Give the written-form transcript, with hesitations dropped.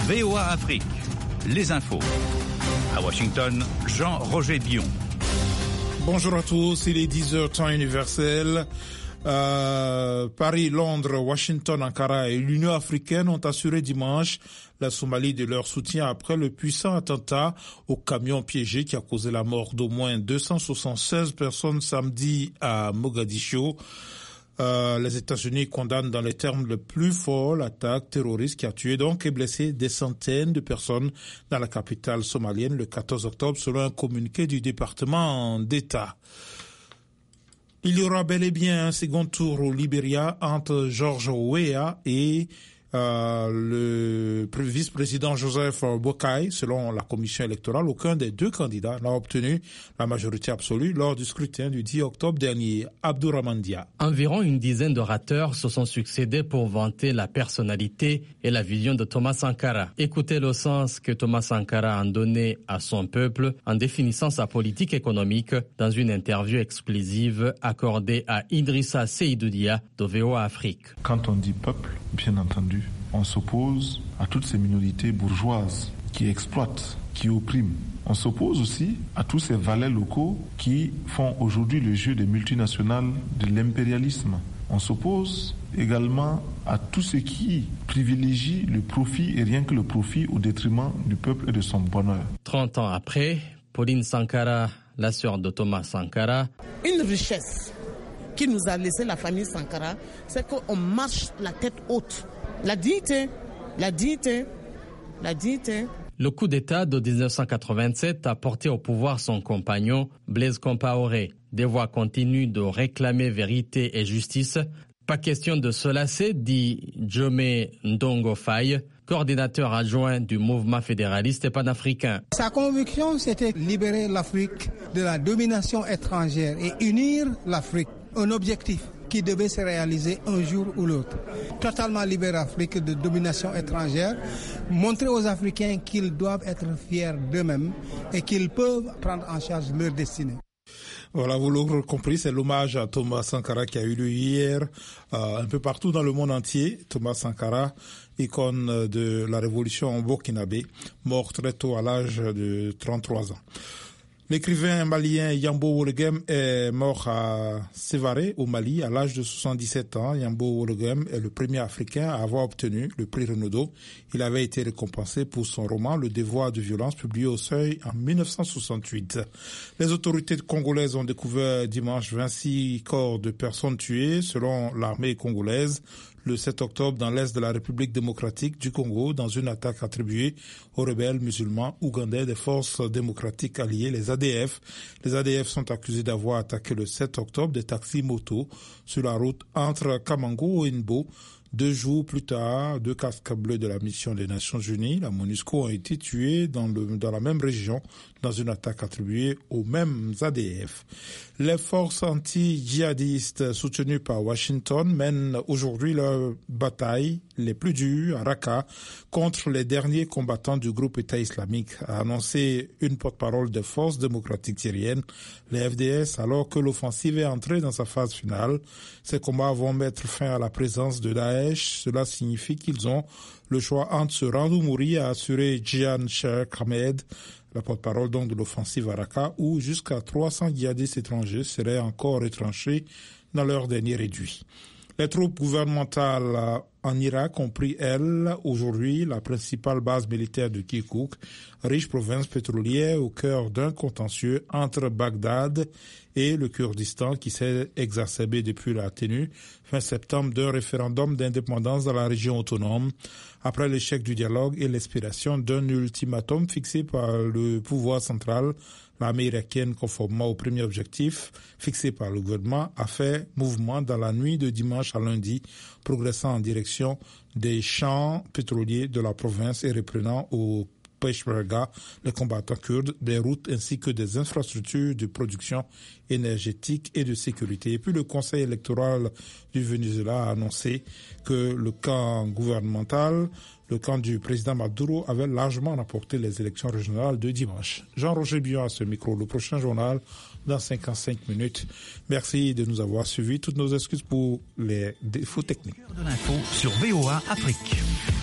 VOA Afrique, les infos. À Washington, Jean-Roger Bion. Bonjour à tous, il est 10h temps universel. Paris, Londres, Washington, Ankara et l'Union africaine ont assuré dimanche la Somalie de leur soutien après le puissant attentat au camion piégé qui a causé la mort d'au moins 276 personnes samedi à Mogadiscio. Les États-Unis condamnent dans les termes les plus forts l'attaque terroriste qui a tué donc et blessé des centaines de personnes dans la capitale somalienne le 14 octobre selon un communiqué du département d'État. Il y aura bel et bien un second tour au Libéria entre George Weah et le vice-président Joseph Boakai. Selon la commission électorale, aucun des deux candidats n'a obtenu la majorité absolue lors du scrutin du 10 octobre dernier. Abdourahmane Dia. Environ une dizaine d'orateurs se sont succédés pour vanter la personnalité et la vision de Thomas Sankara. Écoutez le sens que Thomas Sankara a donné à son peuple en définissant sa politique économique dans une interview exclusive accordée à Idrissa Seydou Dia de VOA Afrique. Quand on dit peuple, bien entendu, on s'oppose à toutes ces minorités bourgeoises qui exploitent, qui oppriment. On s'oppose aussi à tous ces valets locaux qui font aujourd'hui le jeu des multinationales de l'impérialisme. On s'oppose également à tout ce qui privilégie le profit et rien que le profit au détriment du peuple et de son bonheur. 30 ans après, Pauline Sankara, la sœur de Thomas Sankara, une richesse qui nous a laissé la famille Sankara, c'est qu'on marche la tête haute. La dignité. Le coup d'État de 1987 a porté au pouvoir son compagnon Blaise Compaoré. Des voix continuent de réclamer vérité et justice. Pas question de se lasser, dit Djomé Ndongo Faye, coordinateur adjoint du mouvement fédéraliste et panafricain. Sa conviction, c'était libérer l'Afrique de la domination étrangère et unir l'Afrique. Un objectif qui devait se réaliser un jour ou l'autre. Totalement libérer l'Afrique de domination étrangère, montrer aux Africains qu'ils doivent être fiers d'eux-mêmes et qu'ils peuvent prendre en charge leur destinée. Voilà, vous l'aurez compris, c'est l'hommage à Thomas Sankara qui a eu lieu hier un peu partout dans le monde entier. Thomas Sankara, icône de la révolution burkinabé, mort très tôt à l'âge de 33 ans. L'écrivain malien Yambo Wolegem est mort à Sévaré, au Mali, à l'âge de 77 ans. Yambo Wolegem est le premier Africain à avoir obtenu le prix Renaudot. Il avait été récompensé pour son roman Le Devoir de violence, publié au Seuil en 1968. Les autorités congolaises ont découvert dimanche 26 corps de personnes tuées, selon l'armée congolaise, le 7 octobre dans l'est de la République démocratique du Congo, dans une attaque attribuée aux rebelles musulmans ougandais des forces démocratiques alliées, les ADF. Les ADF sont accusés d'avoir attaqué le 7 octobre des taxis-motos sur la route entre Kamango et Nbo. 2 jours plus tard, 2 casques bleus de la mission des Nations Unies, la MONUSCO, ont été tués dans la même région dans une attaque attribuée aux mêmes ADF. Les forces anti-djihadistes soutenues par Washington mènent aujourd'hui leurs batailles les plus dures à Raqqa contre les derniers combattants du groupe État islamique, a annoncé une porte-parole des forces démocratiques syriennes, les FDS, alors que l'offensive est entrée dans sa phase finale. Ces combats vont mettre fin à la présence de Daesh. Cela signifie qu'ils ont le choix entre se rendre ou mourir, a assuré Jian Sheikh Ahmed, la porte-parole donc de l'offensive à Raqqa, où jusqu'à 300 djihadistes étrangers seraient encore retranchés dans leur dernier réduit. Les troupes gouvernementales en Irak ont pris, elles, aujourd'hui, la principale base militaire de Kirkouk, riche province pétrolière au cœur d'un contentieux entre Bagdad et le Kurdistan qui s'est exacerbé depuis la tenue fin septembre d'un référendum d'indépendance dans la région autonome, après l'échec du dialogue et l'expiration d'un ultimatum fixé par le pouvoir central. L'armée irakienne, conformément au premier objectif fixé par le gouvernement, a fait mouvement dans la nuit de dimanche à lundi, progressant en direction des champs pétroliers de la province et reprenant au Peshmerga, les combattants kurdes, des routes ainsi que des infrastructures de production énergétique et de sécurité. Et puis le Conseil électoral du Venezuela a annoncé que le camp gouvernemental, le camp du président Maduro, avait largement remporté les élections régionales de dimanche. Jean-Roger Bion à ce micro. Le prochain journal dans 55 minutes. Merci de nous avoir suivis. Toutes nos excuses pour les défauts techniques. De l'info sur VOA Afrique.